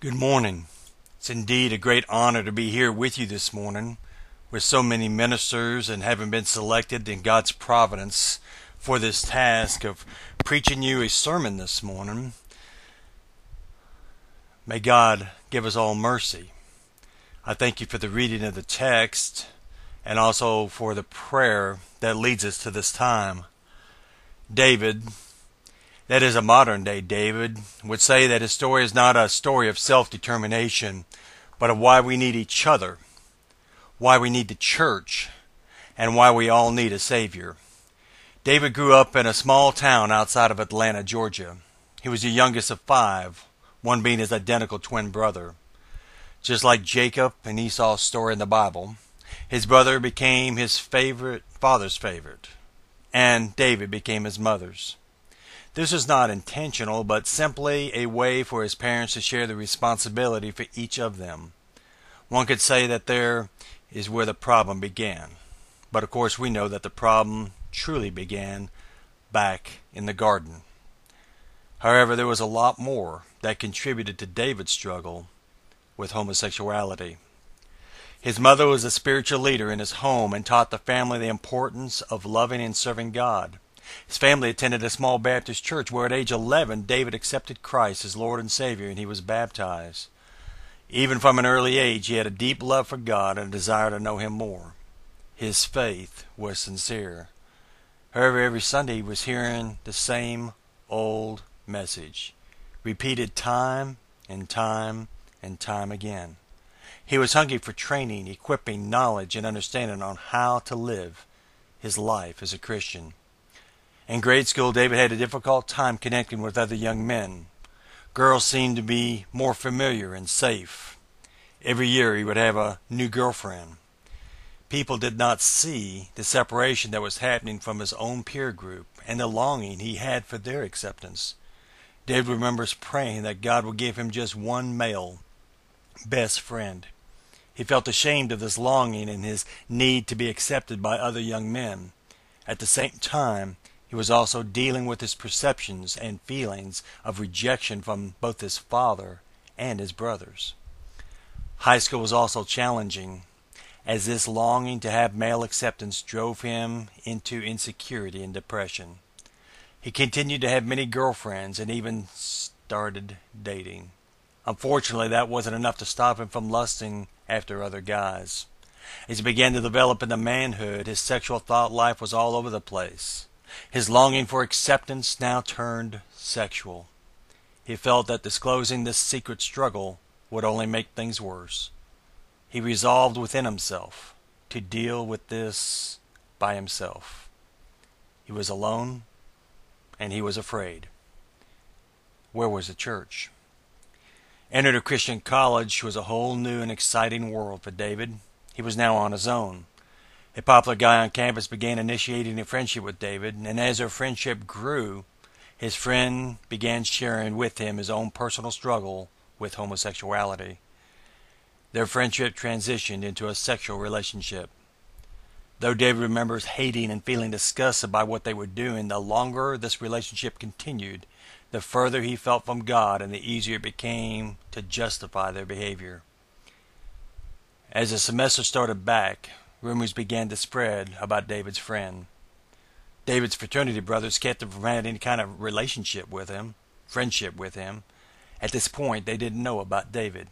Good morning. It's indeed a great honor to be here with you this morning with so many ministers and having been selected in God's providence for this task of preaching you a sermon this morning. May God give us all mercy. I thank you for the reading of the text and also for the prayer that leads us to this time. David, that is a modern-day David, would say that his story is not a story of self-determination, but of why we need each other, why we need the church, and why we all need a Savior. David grew up in a small town outside of Atlanta, Georgia. He was the youngest of five, one being his identical twin brother. Just like Jacob and Esau's story in the Bible, his brother became his father's favorite, and David became his mother's. This is not intentional, but simply a way for his parents to share the responsibility for each of them. One could say that there is where the problem began. But of course we know that the problem truly began back in the garden. However, there was a lot more that contributed to David's struggle with homosexuality. His mother was a spiritual leader in his home and taught the family the importance of loving and serving God. His family attended a small Baptist church where at age 11 David accepted Christ as Lord and Savior and he was baptized. Even from an early age he had a deep love for God and a desire to know Him more. His faith was sincere. However, every Sunday he was hearing the same old message, repeated time and time and time again. He was hungry for training, equipping, knowledge, and understanding on how to live his life as a Christian. In grade school, David had a difficult time connecting with other young men. Girls seemed to be more familiar and safe. Every year he would have a new girlfriend. People did not see the separation that was happening from his own peer group and the longing he had for their acceptance. David remembers praying that God would give him just one male best friend. He felt ashamed of this longing and his need to be accepted by other young men. At the same time, he was also dealing with his perceptions and feelings of rejection from both his father and his brothers. High school was also challenging, as this longing to have male acceptance drove him into insecurity and depression. He continued to have many girlfriends and even started dating. Unfortunately, that wasn't enough to stop him from lusting after other guys. As he began to develop into manhood, his sexual thought life was all over the place. His longing for acceptance now turned sexual. He felt that disclosing this secret struggle would only make things worse. He resolved within himself to deal with this by himself. He was alone, and he was afraid. Where was the church? Entered a Christian college was a whole new and exciting world for David. He was now on his own. A popular guy on campus began initiating a friendship with David, and as their friendship grew, his friend began sharing with him his own personal struggle with homosexuality. Their friendship transitioned into a sexual relationship. Though David remembers hating and feeling disgusted by what they were doing, the longer this relationship continued, the further he felt from God and the easier it became to justify their behavior. As the semester started back, rumors began to spread about David's friend. David's fraternity brothers kept him from having any kind of friendship with him. At this point, they didn't know about David.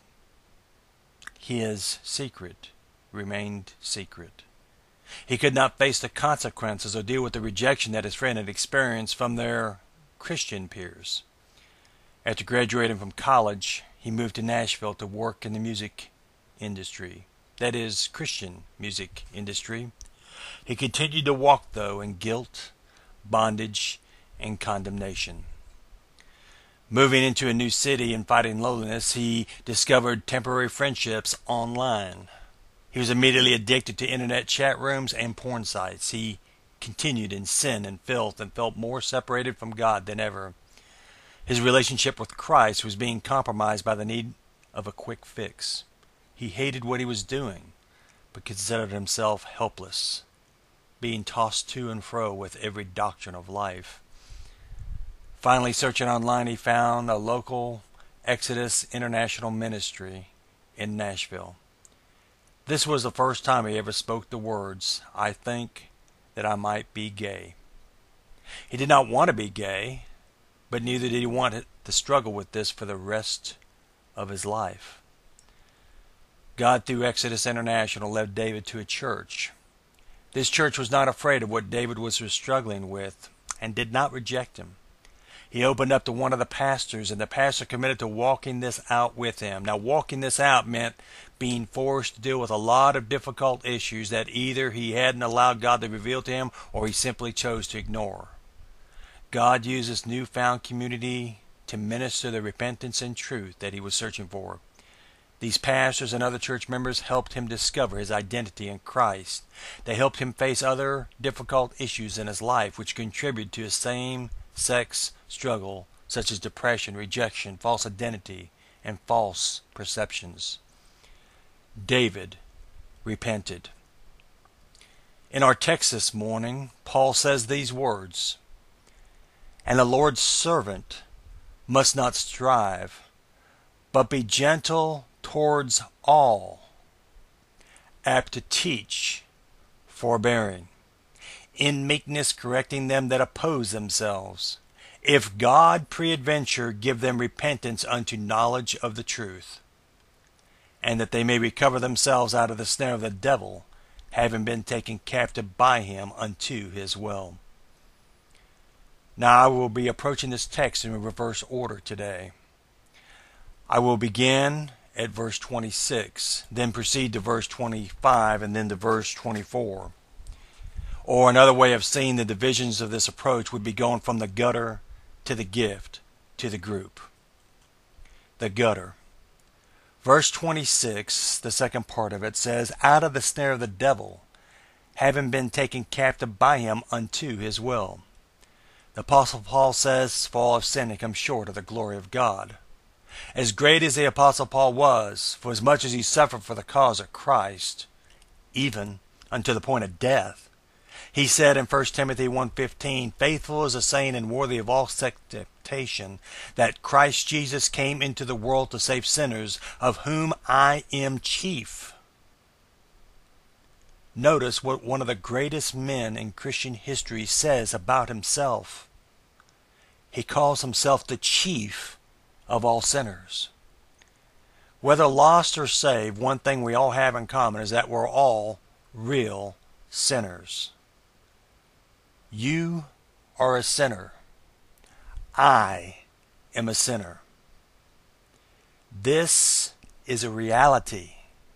His secret remained secret. He could not face the consequences or deal with the rejection that his friend had experienced from their Christian peers. After graduating from college, he moved to Nashville to work in the music industry. That is, Christian music industry. He continued to walk, though, in guilt, bondage, and condemnation. Moving into a new city and fighting loneliness, he discovered temporary friendships online. He was immediately addicted to internet chat rooms and porn sites. He continued in sin and filth and felt more separated from God than ever. His relationship with Christ was being compromised by the need of a quick fix. He hated what he was doing, but considered himself helpless, being tossed to and fro with every doctrine of life. Finally, searching online, he found a local Exodus International Ministry in Nashville. This was the first time he ever spoke the words, "I think that I might be gay." He did not want to be gay, but neither did he want to struggle with this for the rest of his life. God, through Exodus International, led David to a church. This church was not afraid of what David was struggling with and did not reject him. He opened up to one of the pastors, and the pastor committed to walking this out with him. Now, walking this out meant being forced to deal with a lot of difficult issues that either he hadn't allowed God to reveal to him or he simply chose to ignore. God used this newfound community to minister the repentance and truth that he was searching for. These pastors and other church members helped him discover his identity in Christ. They helped him face other difficult issues in his life which contributed to his same-sex struggle, such as depression, rejection, false identity, and false perceptions. David repented. In our text this morning, Paul says these words, "And the Lord's servant must not strive, but be gentle towards all, apt to teach, forbearing, in meekness correcting them that oppose themselves, if God peradventure give them repentance unto knowledge of the truth, and that they may recover themselves out of the snare of the devil, having been taken captive by him unto his will." Now I will be approaching this text in reverse order today. I will begin at verse 26, then proceed to verse 25, and then to verse 24. Or another way of seeing the divisions of this approach would be going from the gutter to the gift to the group. The gutter. Verse 26, the second part of it, says, "Out of the snare of the devil, having been taken captive by him unto his will." The Apostle Paul says, "For all have sinned and come short of the glory of God." As great as the Apostle Paul was, for as much as he suffered for the cause of Christ, even unto the point of death, he said in 1 Timothy 1:15, "Faithful is a saying and worthy of all acceptation, that Christ Jesus came into the world to save sinners, of whom I am chief." Notice what one of the greatest men in Christian history says about himself. He calls himself the chief of all sinners. Whether lost or saved, one thing we all have in common is that we're all real sinners. You are a sinner. I am a sinner. This is a reality.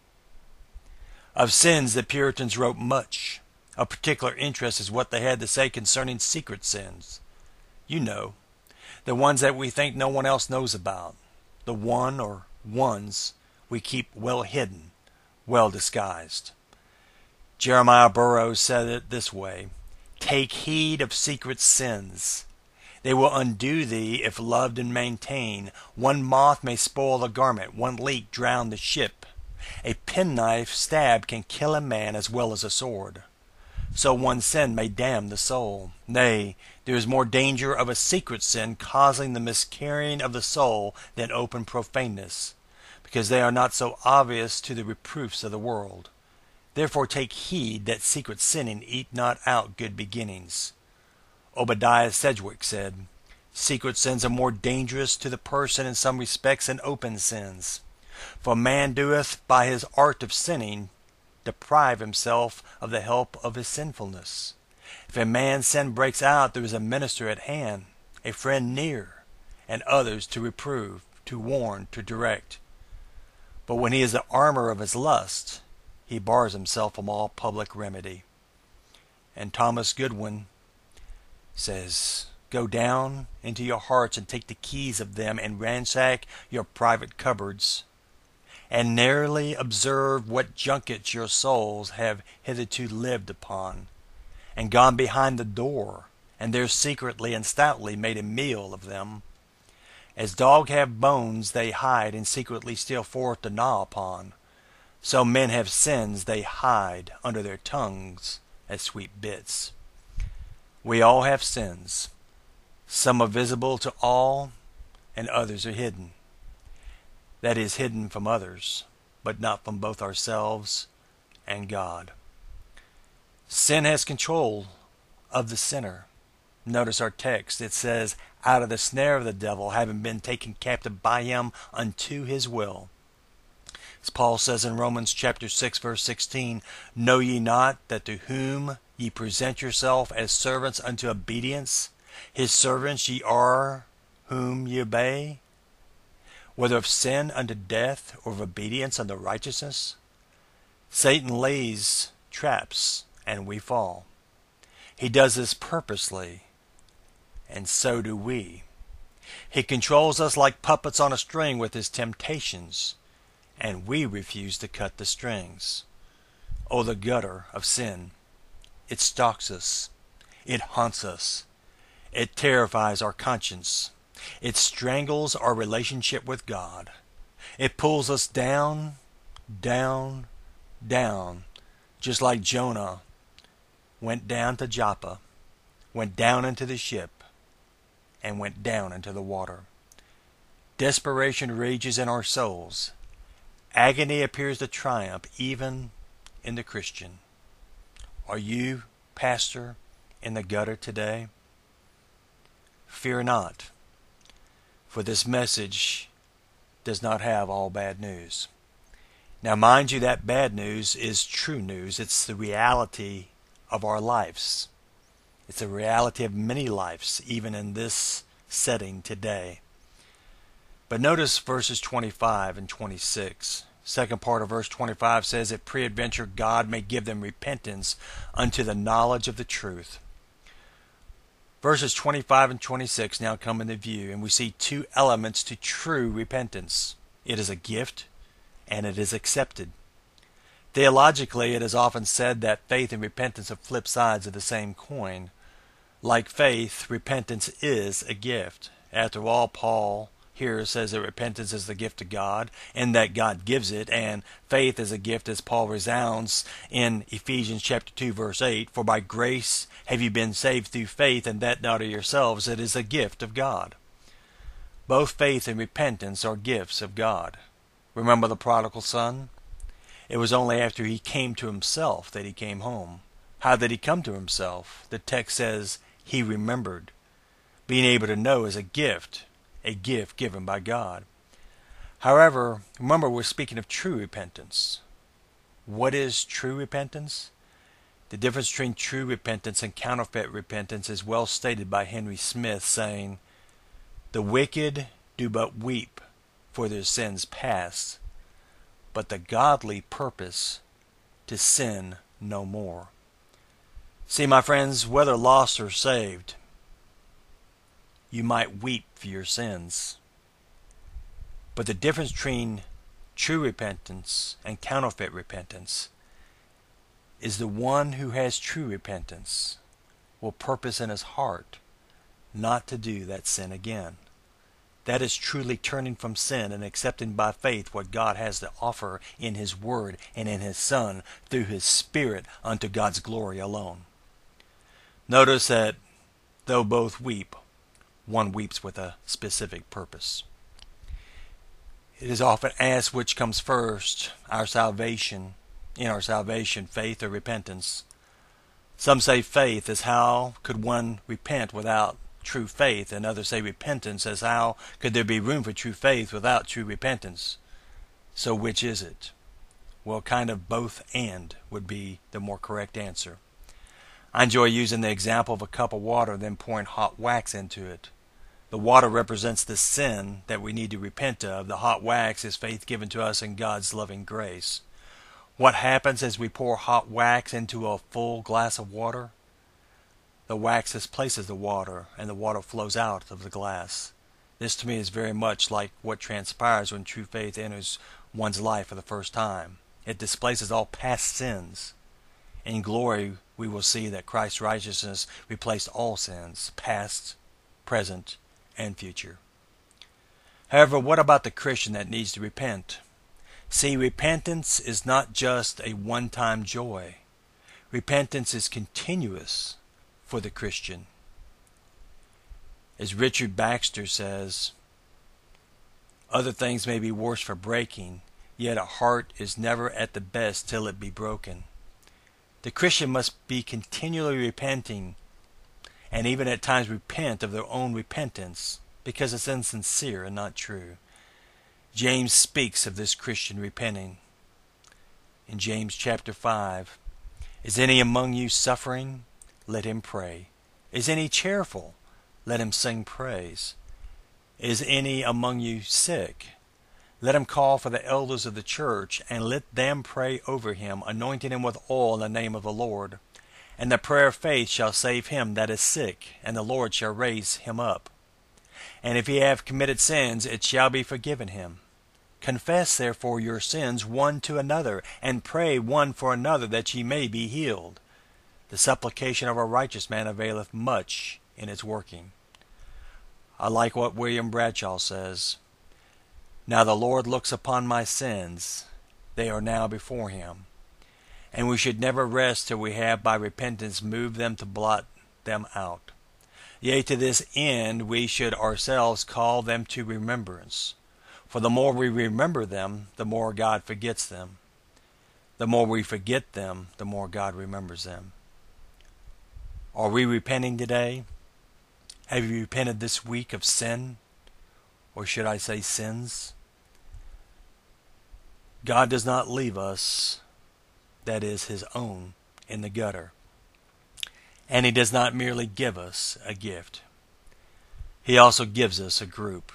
Of sins, the Puritans wrote much. Of particular interest is what they had to say concerning secret sins. You know, the ones that we think no one else knows about. The one or ones we keep well hidden, well disguised. Jeremiah Burroughs said it this way, "Take heed of secret sins. They will undo thee if loved and maintained. One moth may spoil the garment, one leak drown the ship. A penknife stab can kill a man as well as a sword. So one sin may damn the soul. Nay, there is more danger of a secret sin causing the miscarrying of the soul than open profaneness, because they are not so obvious to the reproofs of the world. Therefore take heed that secret sinning eat not out good beginnings." Obadiah Sedgwick said, "Secret sins are more dangerous to the person in some respects than open sins. For man doeth by his art of sinning deprive himself of the help of his sinfulness. If a man's sin breaks out, there is a minister at hand, a friend near, and others to reprove, to warn, to direct. But when he is the armor of his lust, he bars himself from all public remedy." And Thomas Goodwin says, "Go down into your hearts and take the keys of them and ransack your private cupboards, and narrowly observe what junkets your souls have hitherto lived upon, and gone behind the door, and there secretly and stoutly made a meal of them. As dogs have bones they hide and secretly steal forth to gnaw upon, so men have sins they hide under their tongues as sweet bits." We all have sins. Some are visible to all, and others are hidden. that is hidden from others, but not from both ourselves and God. Sin has control of the sinner. Notice our text. It says, out of the snare of the devil, having been taken captive by him unto his will. As Paul says in Romans chapter 6, verse 16, know ye not that to whom ye present yourself as servants unto obedience, his servants ye are whom ye obey, whether of sin unto death or of obedience unto righteousness? Satan lays traps and we fall. He does this purposely, and so do we. He controls us like puppets on a string with his temptations, and we refuse to cut the strings. Oh, the gutter of sin. It stalks us. It haunts us. It terrifies our conscience. It strangles our relationship with God. It pulls us down, down, down, just like Jonah went down to Joppa, went down into the ship, and went down into the water. Desperation rages in our souls. Agony appears to triumph even in the Christian. Are you, pastor, in the gutter today? Fear not, for this message does not have all bad news. Now mind you, that bad news is true news. It's the reality of our lives. It's the reality of many lives, even in this setting today. But notice verses 25 and 26. Second part of verse 25 says that peradventure God may give them repentance unto the knowledge of the truth. Verses 25 and 26 now come into view, and we see two elements to true repentance. It is a gift, and it is accepted. Theologically, it is often said that faith and repentance are flip sides of the same coin. Like faith, repentance is a gift. After all, Paul here says that repentance is the gift of God, and that God gives it, and faith is a gift, as Paul resounds in Ephesians chapter 2, verse 8, for by grace have you been saved through faith, and that not of yourselves, it is a gift of God. Both faith and repentance are gifts of God. Remember the prodigal son? It was only after he came to himself that he came home. How did he come to himself? The text says he remembered. Being able to know is a gift given by God. However, remember, we're speaking of true repentance. What is true repentance? The difference between true repentance and counterfeit repentance is well stated by Henry Smith, saying, the wicked do but weep for their sins past, but the godly purpose to sin no more. See, my friends, whether lost or saved, you might weep for your sins. But the difference between true repentance and counterfeit repentance is the one who has true repentance will purpose in his heart not to do that sin again. That is truly turning from sin and accepting by faith what God has to offer in His Word and in His Son through His Spirit unto God's glory alone. Notice that though both weep, one weeps with a specific purpose. It is often asked which comes first, our salvation, faith or repentance. Some say faith, as how could one repent without true faith, and others say repentance, as how could there be room for true faith without true repentance? So which is it? Well, kind of both and would be the more correct answer. I enjoy using the example of a cup of water, then pouring hot wax into it. The water represents the sin that we need to repent of. The hot wax is faith given to us in God's loving grace. What happens as we pour hot wax into a full glass of water? The wax displaces the water, and the water flows out of the glass. This to me is very much like what transpires when true faith enters one's life for the first time. It displaces all past sins. In glory, we will see that Christ's righteousness replaced all sins, past, present, and future. However, what about the Christian that needs to repent? See, repentance is not just a one-time joy. Repentance is continuous for the Christian. As Richard Baxter says, Other things may be worse for breaking, yet a heart is never at the best till it be broken. The Christian must be continually repenting, and even at times repent of their own repentance, because it's insincere and not true. James speaks of this Christian repenting. In James chapter 5, is any among you suffering? Let him pray. Is any cheerful? Let him sing praise. Is any among you sick? Let him call for the elders of the church, and let them pray over him, anointing him with oil in the name of the Lord. And the prayer of faith shall save him that is sick, and the Lord shall raise him up. And if he have committed sins, it shall be forgiven him. Confess therefore your sins one to another, and pray one for another, that ye may be healed. The supplication of a righteous man availeth much in its working. I like what William Bradshaw says. Now the Lord looks upon my sins, they are now before him. And we should never rest till we have by repentance moved them to blot them out. Yea, to this end we should ourselves call them to remembrance. For the more we remember them, the more God forgets them. The more we forget them, the more God remembers them. Are we repenting today? Have you repented this week of sin? Or should I say sins? God does not leave us, that is his own, in the gutter. And he does not merely give us a gift. He also gives us a group.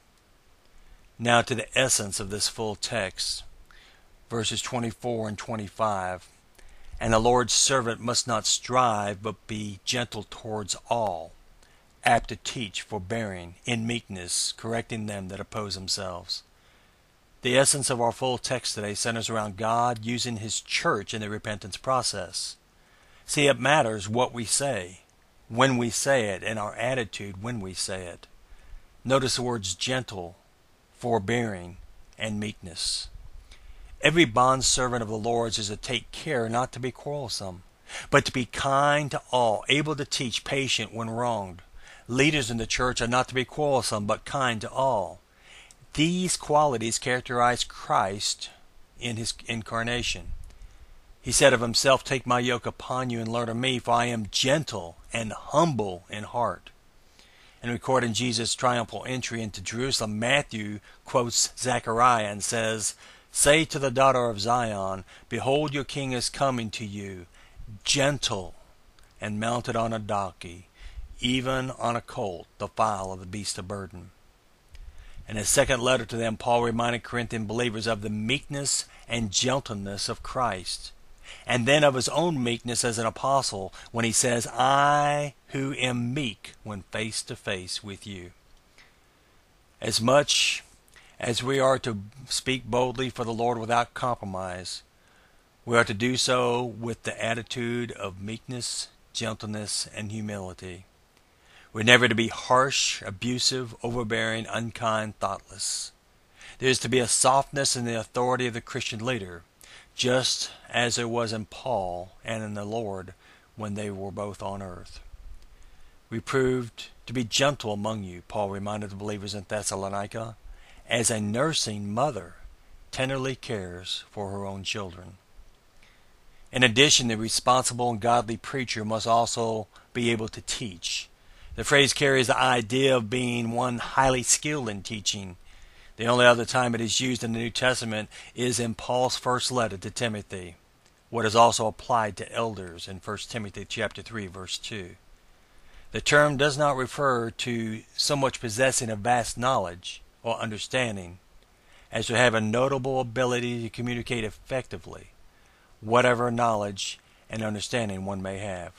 Now to the essence of this full text, verses 24 and 25. And the Lord's servant must not strive, but be gentle towards all, apt to teach, forbearing, in meekness, correcting them that oppose themselves. The essence of our full text today centers around God using his church in the repentance process. See, it matters what we say, when we say it, and our attitude when we say it. Notice the words gentle, forbearing, and meekness. Every bondservant of the Lord's is to take care not to be quarrelsome, but to be kind to all, able to teach, patient when wronged. Leaders in the church are not to be quarrelsome, but kind to all. These qualities characterize Christ in his incarnation. He said of himself, "Take my yoke upon you and learn of me, for I am gentle and humble in heart." And recording Jesus' triumphal entry into Jerusalem, Matthew quotes Zechariah and says, "Say to the daughter of Zion, Behold, your king is coming to you, gentle and mounted on a donkey, even on a colt, the foal of the beast of burden." In his second letter to them, Paul reminded Corinthian believers of the meekness and gentleness of Christ, and then of his own meekness as an apostle when he says, "I who am meek when face to face with you." As much as we are to speak boldly for the Lord without compromise, we are to do so with the attitude of meekness, gentleness, and humility. We're never to be harsh, abusive, overbearing, unkind, thoughtless. There is to be a softness in the authority of the Christian leader, just as there was in Paul and in the Lord when they were both on earth. We proved to be gentle among you, Paul reminded the believers in Thessalonica, as a nursing mother tenderly cares for her own children. In addition, the responsible and godly preacher must also be able to teach. The phrase carries the idea of being one highly skilled in teaching. The only other time it is used in the New Testament is in Paul's first letter to Timothy, what is also applied to elders in 1 Timothy chapter 3, verse 2. The term does not refer to so much possessing a vast knowledge or understanding as to have a notable ability to communicate effectively whatever knowledge and understanding one may have.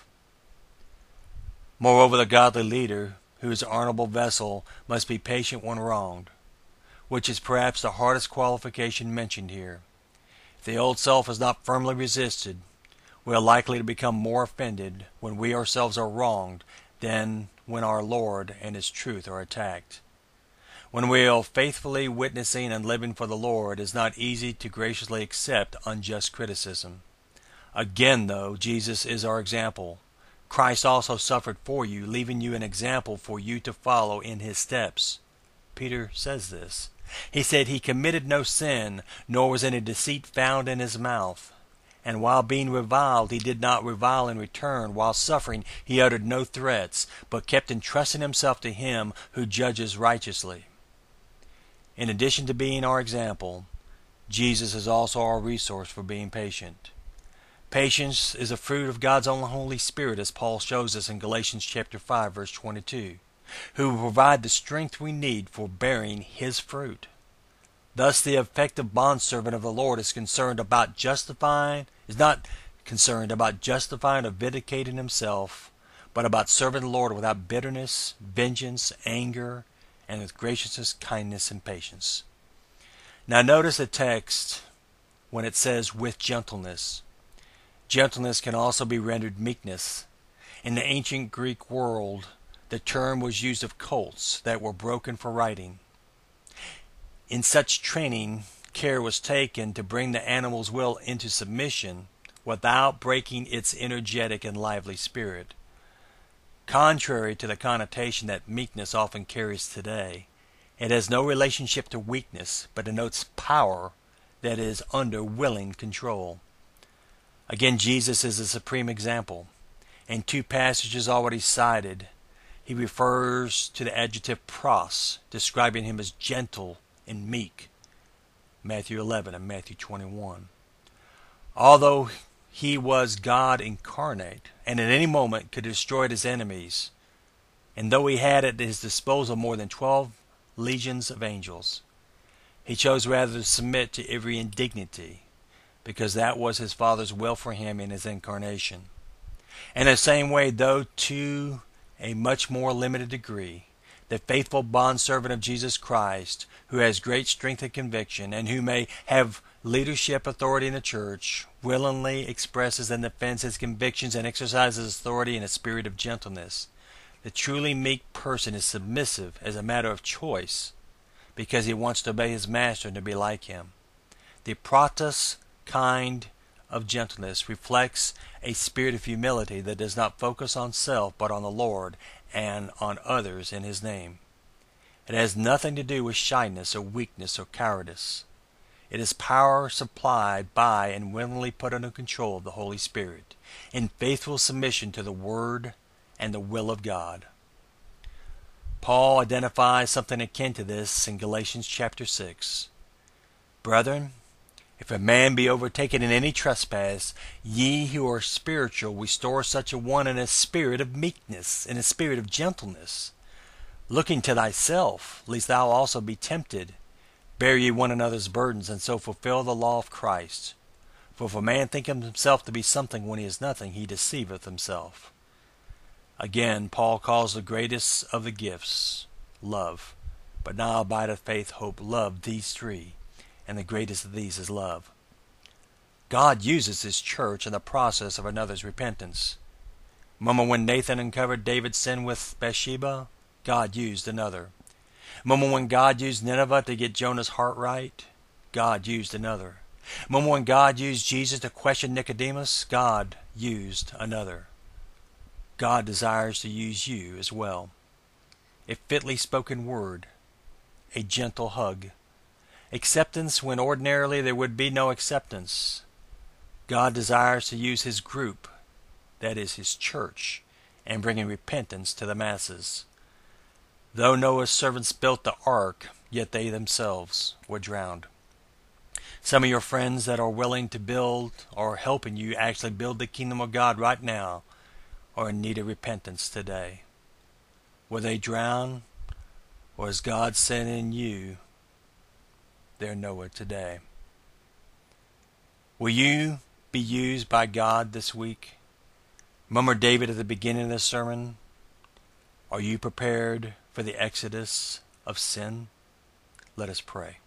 Moreover, the godly leader, who is an honorable vessel, must be patient when wronged, which is perhaps the hardest qualification mentioned here. If the old self is not firmly resisted, we are likely to become more offended when we ourselves are wronged than when our Lord and his truth are attacked. When we are faithfully witnessing and living for the Lord, it is not easy to graciously accept unjust criticism. Again, though, Jesus is our example. Christ also suffered for you, leaving you an example for you to follow in his steps. Peter says this. He said he committed no sin, nor was any deceit found in his mouth. And while being reviled, he did not revile in return. While suffering, he uttered no threats, but kept entrusting himself to him who judges righteously. In addition to being our example, Jesus is also our resource for being patient. Patience is a fruit of God's own Holy Spirit, as Paul shows us in Galatians chapter 5, verse 22, who will provide the strength we need for bearing His fruit. Thus, the effective bondservant of the Lord is not concerned about justifying or vindicating himself, but about serving the Lord without bitterness, vengeance, anger, and with graciousness, kindness, and patience. Now notice the text when it says with gentleness. Gentleness can also be rendered meekness. In the ancient Greek world, the term was used of colts that were broken for riding. In such training, care was taken to bring the animal's will into submission without breaking its energetic and lively spirit. Contrary to the connotation that meekness often carries today, it has no relationship to weakness, but denotes power that is under willing control. Again, Jesus is the supreme example. In two passages already cited, he refers to the adjective pros, describing him as gentle and meek, Matthew 11 and Matthew 21. Although he was God incarnate and at any moment could destroy his enemies, and though he had at his disposal more than 12 legions of angels, he chose rather to submit to every indignity, because that was his Father's will for him in his incarnation. In the same way, though to a much more limited degree, the faithful bondservant of Jesus Christ, who has great strength and conviction, and who may have leadership authority in the church, willingly expresses and defends his convictions and exercises authority in a spirit of gentleness. The truly meek person is submissive as a matter of choice, because he wants to obey his master and to be like him. The pratos kind of gentleness reflects a spirit of humility that does not focus on self but on the Lord and on others in His name. It has nothing to do with shyness or weakness or cowardice. It is power supplied by and willingly put under control of the Holy Spirit, in faithful submission to the Word and the will of God. Paul identifies something akin to this in Galatians chapter 6. Brethren, if a man be overtaken in any trespass, ye who are spiritual, restore such a one in a spirit of meekness, in a spirit of gentleness, looking to thyself, lest thou also be tempted. Bear ye one another's burdens, and so fulfill the law of Christ. For if a man think himself to be something when he is nothing, he deceiveth himself. Again, Paul calls the greatest of the gifts love. But now abideth faith, hope, love, these three, and the greatest of these is love. God uses His church in the process of another's repentance. Remember when Nathan uncovered David's sin with Bathsheba? God used another. Remember when God used Nineveh to get Jonah's heart right? God used another. Remember when God used Jesus to question Nicodemus? God used another. God desires to use you as well. A fitly spoken word, a gentle hug, acceptance when ordinarily there would be no acceptance. God desires to use His group, that is His church, and bringing repentance to the masses. Though Noah's servants built the ark, yet they themselves were drowned. Some of your friends that are willing to build or helping you actually build the kingdom of God right now are in need of repentance today. Will they drown, or is God sending you their Noah today? Will you be used by God this week? Remember David at the beginning of the sermon? Are you prepared for the exodus of sin? Let us pray.